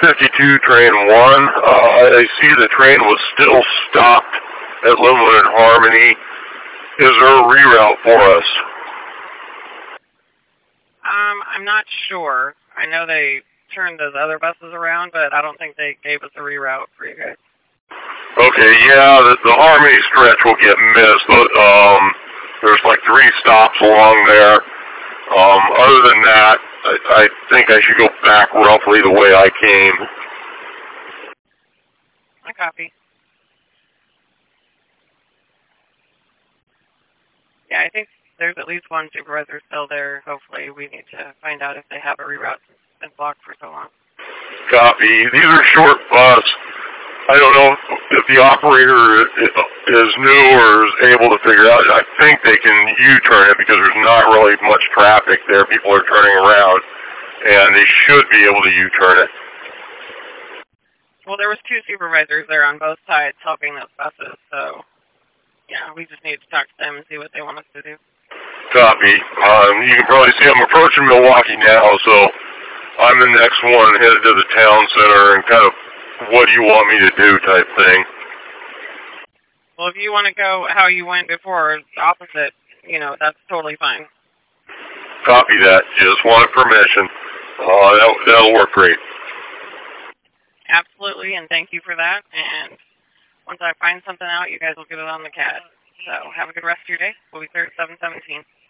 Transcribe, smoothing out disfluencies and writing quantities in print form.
52 train 1. I see the train was still stopped at Linwood and Harmony. Is there a reroute for us? I'm not sure. I know they turned those other buses around, but I don't think they gave us a reroute for you guys. Okay, yeah, the Harmony stretch will get missed. There's like 3 stops along there. Other than that, I think I should go back roughly the way I came. I copy. Yeah, I think there's at least one supervisor still there. Hopefully we need to find out if they have a reroute. It's been blocked for so long. Copy. These are short bus. I don't know if the operator is new or is able to figure out. I think they can U-turn it because there's not really much traffic there. People are turning around, and they should be able to U-turn it. Well, there was 2 supervisors there on both sides helping those buses, so yeah, we just need to talk to them and see what they want us to do. Copy. You can probably see I'm approaching Milwaukee now, so I'm the next one headed to the town center and kind of what do you want me to do type thing. Well, if you want to go how you went before, opposite, that's totally fine. Copy that. Just wanted permission. That'll work great. Absolutely, and thank you for that. And once I find something out, you guys will get it on the CAD. So have a good rest of your day. We'll be there at 7:17.